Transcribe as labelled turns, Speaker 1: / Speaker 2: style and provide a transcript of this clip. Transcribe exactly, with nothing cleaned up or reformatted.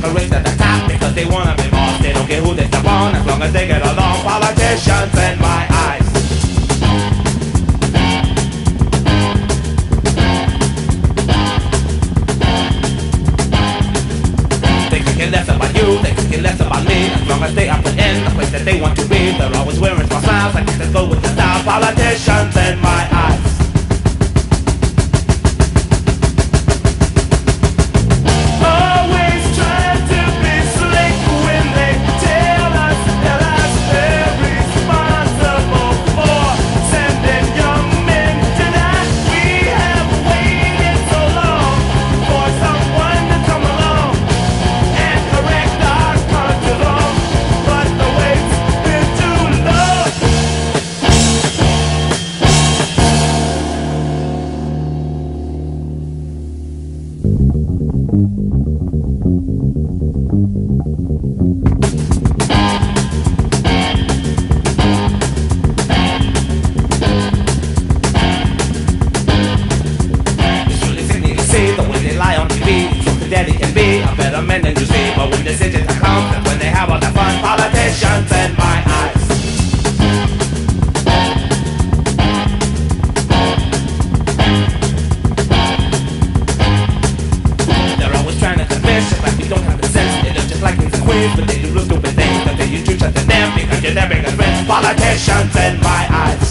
Speaker 1: to race to the top because they wanna be boss. They don't care who they step on as long as they get along. Politicians in my eyes. They could care less about you, they could care less about me, as long as they are put in the place that they want to be. They're always wearing small smiles, I guess they go with the style. Politicians in my eyes.
Speaker 2: Daddy can be a better man than you see, but when decisions are come, that's when they have all the fun. Politicians in my eyes. They're always trying to convince us like we don't have the sense. They look just like kings and queens, but they do real stupid things. But they use truth to them because you're their biggest friends. Politicians in my eyes.